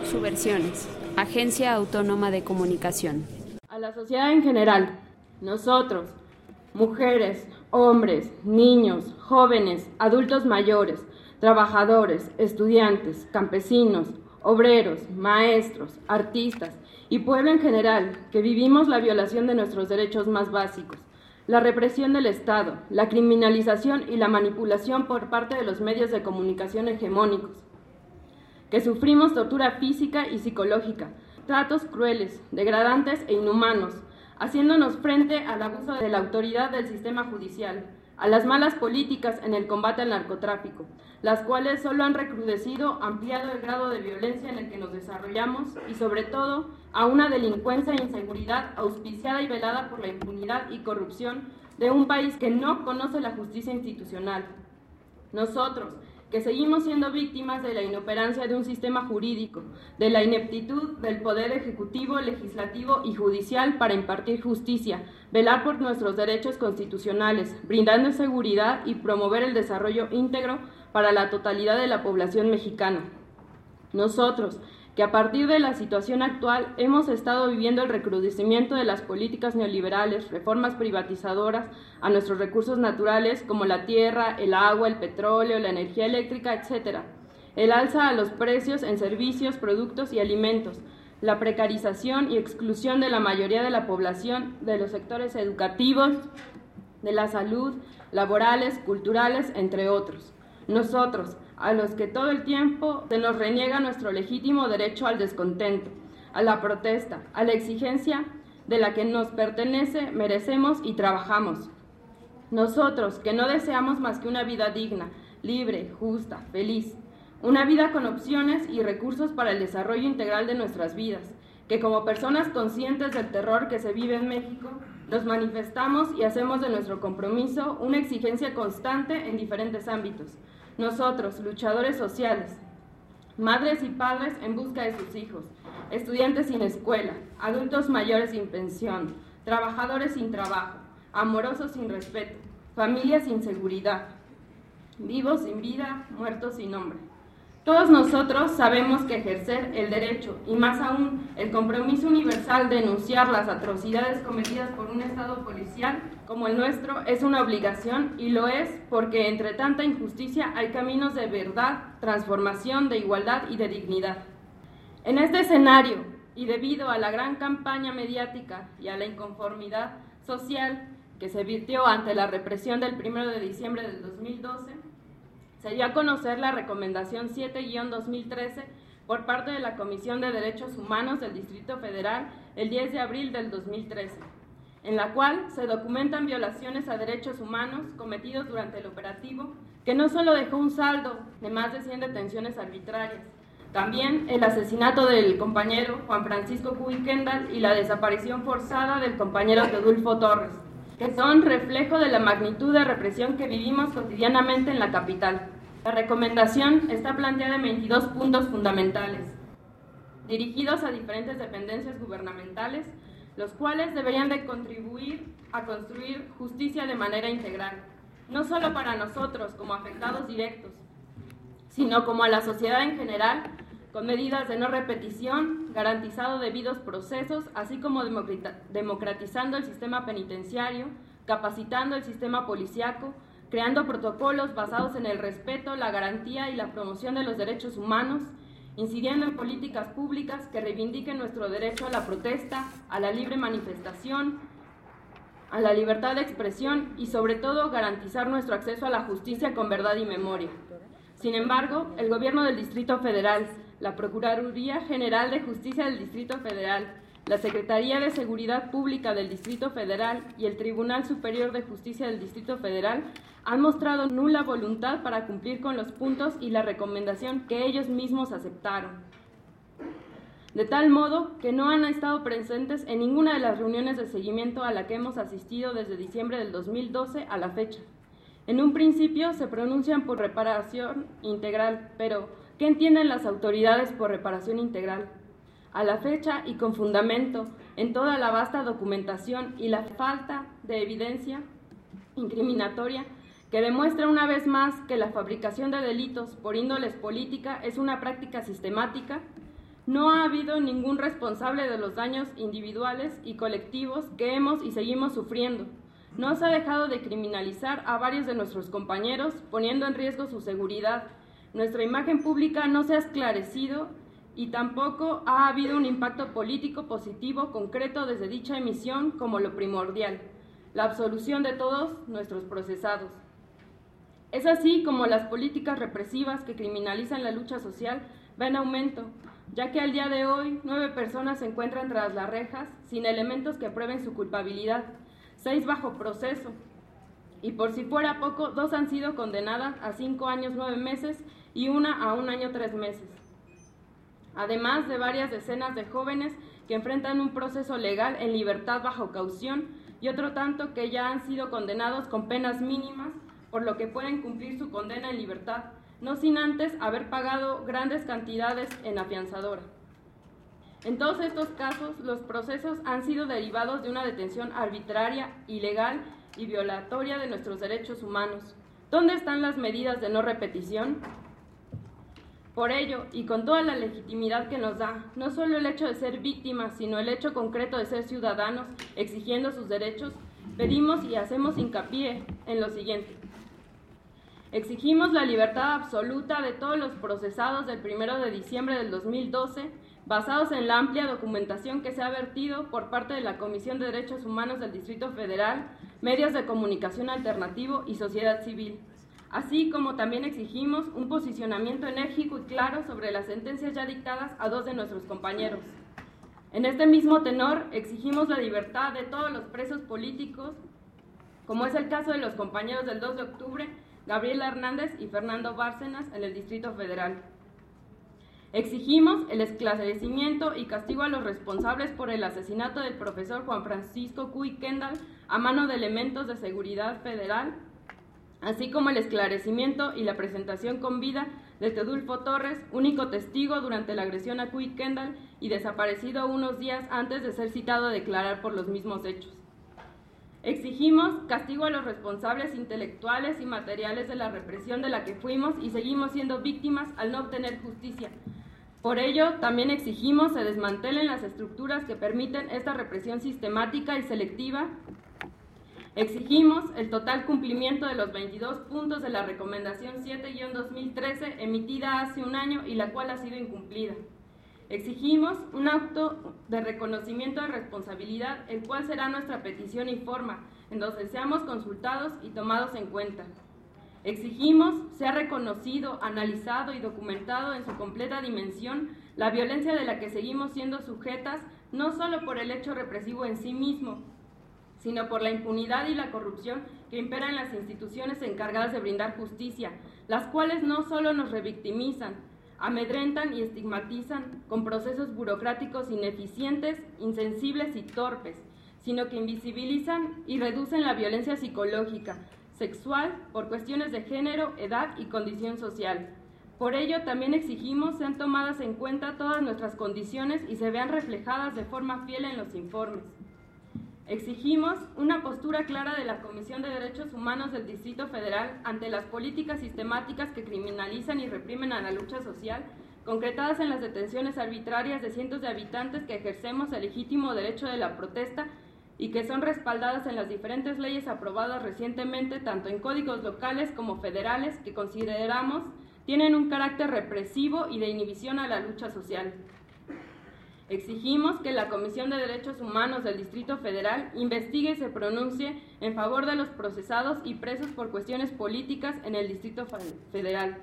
Subversiones, Agencia Autónoma de Comunicación. A la sociedad en general, nosotros, mujeres, hombres, niños, jóvenes, adultos mayores, trabajadores, estudiantes, campesinos, obreros, maestros, artistas y pueblo en general, que vivimos la violación de nuestros derechos más básicos, la represión del Estado, la criminalización y la manipulación por parte de los medios de comunicación hegemónicos, que sufrimos tortura física y psicológica, tratos crueles, degradantes e inhumanos, haciéndonos frente al abuso de la autoridad del sistema judicial, a las malas políticas en el combate al narcotráfico, las cuales solo han recrudecido, ampliado el grado de violencia en el que nos desarrollamos y sobre todo a una delincuencia e inseguridad auspiciada y velada por la impunidad y corrupción de un país que no conoce la justicia institucional. Nosotros, que seguimos siendo víctimas de la inoperancia de un sistema jurídico, de la ineptitud del poder ejecutivo, legislativo y judicial para impartir justicia, velar por nuestros derechos constitucionales, brindando seguridad y promover el desarrollo íntegro para la totalidad de la población mexicana. Nosotros, que a partir de la situación actual hemos estado viviendo el recrudecimiento de las políticas neoliberales, reformas privatizadoras a nuestros recursos naturales como la tierra, el agua, el petróleo, la energía eléctrica, etc., el alza a los precios en servicios, productos y alimentos, la precarización y exclusión de la mayoría de la población de los sectores educativos, de la salud, laborales, culturales, entre otros. Nosotros, a los que todo el tiempo se nos reniega nuestro legítimo derecho al descontento, a la protesta, a la exigencia de la que nos pertenece, merecemos y trabajamos. Nosotros, que no deseamos más que una vida digna, libre, justa, feliz, una vida con opciones y recursos para el desarrollo integral de nuestras vidas, que como personas conscientes del terror que se vive en México, nos manifestamos y hacemos de nuestro compromiso una exigencia constante en diferentes ámbitos. Nosotros, luchadores sociales, madres y padres en busca de sus hijos, estudiantes sin escuela, adultos mayores sin pensión, trabajadores sin trabajo, amorosos sin respeto, familias sin seguridad, vivos sin vida, muertos sin nombre. Todos nosotros sabemos que ejercer el derecho, y más aún el compromiso universal de denunciar las atrocidades cometidas por un Estado policial como el nuestro es una obligación, y lo es porque entre tanta injusticia hay caminos de verdad, transformación, de igualdad y de dignidad. En este escenario, y debido a la gran campaña mediática y a la inconformidad social que se virtió ante la represión del 1 de diciembre del 2012, se dio a conocer la Recomendación 7-2013 por parte de la Comisión de Derechos Humanos del Distrito Federal el 10 de abril del 2013, en la cual se documentan violaciones a derechos humanos cometidos durante el operativo, que no solo dejó un saldo de más de 100 detenciones arbitrarias, también el asesinato del compañero Juan Francisco Cuy Kendall y la desaparición forzada del compañero Teodulfo Torres, que son reflejo de la magnitud de represión que vivimos cotidianamente en la capital. La recomendación está planteada en 22 puntos fundamentales, dirigidos a diferentes dependencias gubernamentales, los cuales deberían de contribuir a construir justicia de manera integral, no solo para nosotros como afectados directos, sino como a la sociedad en general, con medidas de no repetición, garantizando debidos procesos, así como democratizando el sistema penitenciario, capacitando el sistema policíaco, creando protocolos basados en el respeto, la garantía y la promoción de los derechos humanos, incidiendo en políticas públicas que reivindiquen nuestro derecho a la protesta, a la libre manifestación, a la libertad de expresión y sobre todo garantizar nuestro acceso a la justicia con verdad y memoria. Sin embargo, el Gobierno del Distrito Federal, la Procuraduría General de Justicia del Distrito Federal, la Secretaría de Seguridad Pública del Distrito Federal y el Tribunal Superior de Justicia del Distrito Federal han mostrado nula voluntad para cumplir con los puntos y la recomendación que ellos mismos aceptaron. De tal modo que no han estado presentes en ninguna de las reuniones de seguimiento a la que hemos asistido desde diciembre del 2012 a la fecha. En un principio se pronuncian por reparación integral, pero ¿qué entienden las autoridades por reparación integral? A la fecha y con fundamento en toda la vasta documentación y la falta de evidencia incriminatoria que demuestra una vez más que la fabricación de delitos por índoles política es una práctica sistemática, No ha habido ningún responsable de los daños individuales y colectivos que hemos y seguimos sufriendo. No se ha dejado de criminalizar a varios de nuestros compañeros, poniendo en riesgo su seguridad. Nuestra imagen pública no se ha esclarecido y tampoco ha habido un impacto político positivo concreto desde dicha emisión como lo primordial, la absolución de todos nuestros procesados. Es así como las políticas represivas que criminalizan la lucha social va en aumento, ya que al día de hoy 9 personas se encuentran tras las rejas sin elementos que prueben su culpabilidad, 6 bajo proceso, y por si fuera poco, 2 han sido condenadas a 5 años 9 meses y una a 1 año 3 meses. Además de varias decenas de jóvenes que enfrentan un proceso legal en libertad bajo caución y otro tanto que ya han sido condenados con penas mínimas, por lo que pueden cumplir su condena en libertad, no sin antes haber pagado grandes cantidades en afianzadora. En todos estos casos, los procesos han sido derivados de una detención arbitraria, ilegal y violatoria de nuestros derechos humanos. ¿Dónde están las medidas de no repetición? Por ello, y con toda la legitimidad que nos da, no solo el hecho de ser víctimas, sino el hecho concreto de ser ciudadanos exigiendo sus derechos, pedimos y hacemos hincapié en lo siguiente. Exigimos la libertad absoluta de todos los procesados del 1 de diciembre del 2012, basados en la amplia documentación que se ha vertido por parte de la Comisión de Derechos Humanos del Distrito Federal, medios de comunicación alternativo y sociedad civil. Así como también exigimos un posicionamiento enérgico y claro sobre las sentencias ya dictadas a 2 de nuestros compañeros. En este mismo tenor, exigimos la libertad de todos los presos políticos, como es el caso de los compañeros del 2 de octubre, Gabriela Hernández y Fernando Bárcenas, en el Distrito Federal. Exigimos el esclarecimiento y castigo a los responsables por el asesinato del profesor Juan Francisco Cuy Kendall a mano de elementos de seguridad federal, así como el esclarecimiento y la presentación con vida de Teodulfo Torres, único testigo durante la agresión a Cuy Kendall y desaparecido unos días antes de ser citado a declarar por los mismos hechos. Exigimos castigo a los responsables intelectuales y materiales de la represión de la que fuimos y seguimos siendo víctimas al no obtener justicia. Por ello, también exigimos se desmantelen las estructuras que permiten esta represión sistemática y selectiva. Exigimos el total cumplimiento de los 22 puntos de la Recomendación 7-2013 emitida hace un año y la cual ha sido incumplida. Exigimos un acto de reconocimiento de responsabilidad, el cual será nuestra petición y forma, en donde seamos consultados y tomados en cuenta. Exigimos sea reconocido, analizado y documentado en su completa dimensión la violencia de la que seguimos siendo sujetas, no solo por el hecho represivo en sí mismo, sino por la impunidad y la corrupción que imperan en las instituciones encargadas de brindar justicia, las cuales no solo nos revictimizan, amedrentan y estigmatizan con procesos burocráticos ineficientes, insensibles y torpes, sino que invisibilizan y reducen la violencia psicológica, sexual, por cuestiones de género, edad y condición social. Por ello, también exigimos sean tomadas en cuenta todas nuestras condiciones y se vean reflejadas de forma fiel en los informes. Exigimos una postura clara de la Comisión de Derechos Humanos del Distrito Federal ante las políticas sistemáticas que criminalizan y reprimen a la lucha social, concretadas en las detenciones arbitrarias de cientos de habitantes que ejercemos el legítimo derecho de la protesta y que son respaldadas en las diferentes leyes aprobadas recientemente, tanto en códigos locales como federales, que consideramos tienen un carácter represivo y de inhibición a la lucha social. Exigimos que la Comisión de Derechos Humanos del Distrito Federal investigue y se pronuncie en favor de los procesados y presos por cuestiones políticas en el Distrito Federal.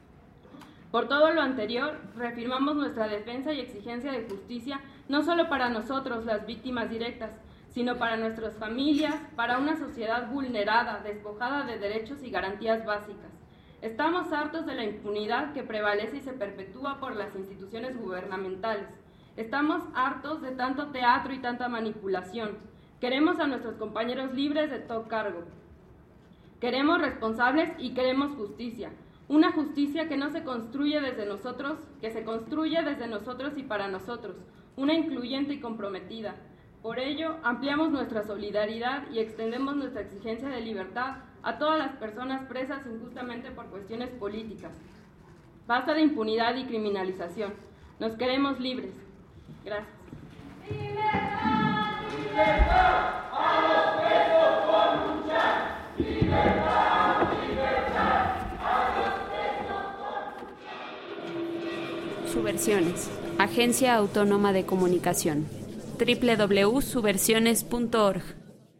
Por todo lo anterior, reafirmamos nuestra defensa y exigencia de justicia no solo para nosotros, las víctimas directas, sino para nuestras familias, para una sociedad vulnerada, despojada de derechos y garantías básicas. Estamos hartos de la impunidad que prevalece y se perpetúa por las instituciones gubernamentales. Estamos hartos de tanto teatro y tanta manipulación. Queremos a nuestros compañeros libres de todo cargo. Queremos responsables y queremos justicia. Una justicia que no se construye desde nosotros, que se construye desde nosotros y para nosotros. Una incluyente y comprometida. Por ello, ampliamos nuestra solidaridad y extendemos nuestra exigencia de libertad a todas las personas presas injustamente por cuestiones políticas. Basta de impunidad y criminalización. Nos queremos libres. Gracias. ¡Libertad! ¡Libertad! ¡A los presos por luchar! ¡Libertad! ¡Libertad! ¡A los presos por luchar! Subversiones. Agencia Autónoma de Comunicación. www.subversiones.org